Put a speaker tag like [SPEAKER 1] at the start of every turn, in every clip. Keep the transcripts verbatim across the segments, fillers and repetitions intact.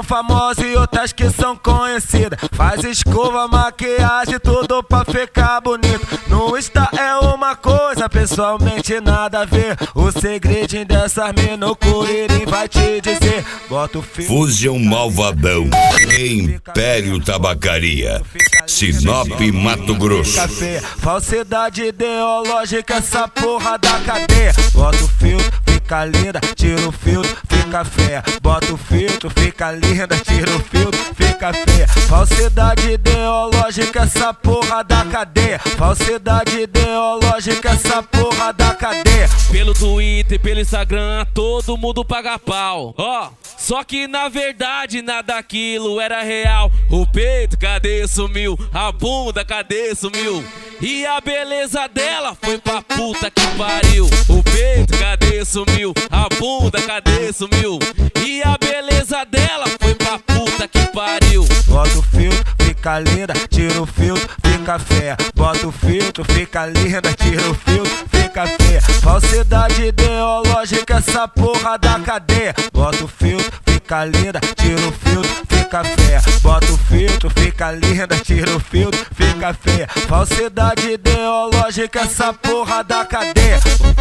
[SPEAKER 1] famosas e outras que são conhecidas. Faz escova, maquiagem, tudo pra ficar bonito. No Insta é uma coisa, pessoalmente nada a ver. O segredinho dessas mina, o Curirim vai te dizer. Bota o filtro.
[SPEAKER 2] Fusion Malvadão, Império Tabacaria, Sinop, Mato Grosso.
[SPEAKER 1] Café, falsidade ideológica, essa porra da cadeia. Bota o filtro, fica linda, tira o filtro, fica feia. Bota o filtro, fica linda, tira o filtro, fica feia. Falsidade ideológica, essa porra da cadeia. Falsidade ideológica, essa porra da cadeia.
[SPEAKER 3] Pelo Twitter, pelo Instagram, todo mundo paga pau. Ó, oh, só que na verdade nada daquilo era real. O peito, cadê sumiu? A bunda, cadê sumiu? E a beleza dela foi pra puta que pariu. O peito, cadê sumiu? A bunda, cadê sumiu? E a beleza dela foi pra puta que pariu.
[SPEAKER 1] Bota o filtro, fica linda, tira o filtro, fica feia. Bota o filtro, fica linda, tira o filtro, fica feia. Falsidade ideológica, essa porra da cadeia. Bota o filtro, fica linda, tira o filtro, fica feia. Bota o filtro, fica linda, tira o filtro, fica feia. Falsidade ideológica, essa porra da cadeia.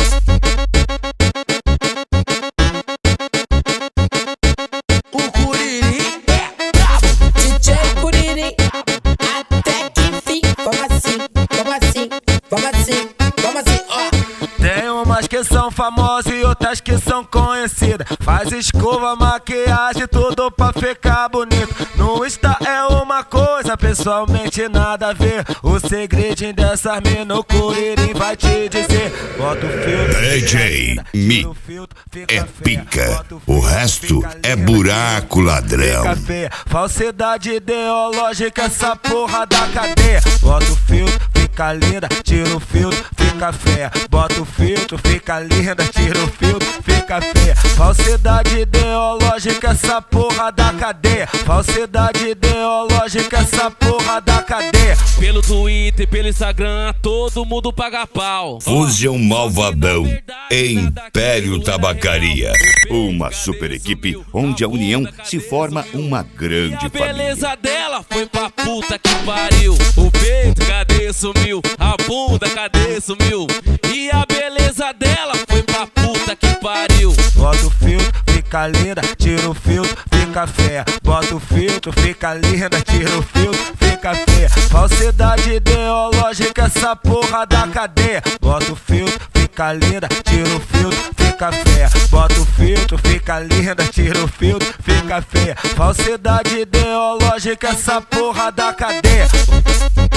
[SPEAKER 4] O Curirim é brabo, D J Curirim. Até que enfim, vamos assim, vamos assim, vamos assim, vamos assim, ó.
[SPEAKER 1] Tem umas que são famosas e outras que são conhecidas. Faz escova, maquiagem, tudo pra ficar bonito. No Insta é uma coisa, pessoalmente nada a ver. O segredinho dessas mina, o Curirim vai te dizer. Bota o filtro,
[SPEAKER 2] D J Mi é pica, o resto é buraco ladrão.
[SPEAKER 1] Falsidade ideológica, essa porra da cadeia. Bota o filtro, fica linda, tira o filtro, fica feia. Bota o filtro, fica linda, tira o filtro, fica feia. Falsidade ideológica, essa porra da cadeia. Falsidade ideológica, essa porra da cadeia.
[SPEAKER 3] Pelo Twitter, pelo Instagram, todo mundo paga pau.
[SPEAKER 2] Fusion Malvadão, Império Tabacaria.
[SPEAKER 5] Uma super equipe onde a união se forma uma grande
[SPEAKER 3] a
[SPEAKER 5] família.
[SPEAKER 3] beleza dela foi pra puta que pariu. O peito, cadê sumiu? A bunda, cadê sumiu? E a beleza dela foi pra puta que pariu.
[SPEAKER 1] Bota o filtro, fica linda, tira o filtro, fica feia. Bota o filtro, fica linda, tira o filtro, fica feia. Falsidade ideológica, essa porra da cadeia. Bota o filtro, fica linda, tira o filtro, fica feia. Bota o filtro, fica linda, tira o filtro, fica feia. Falsidade ideológica, essa porra da cadeia.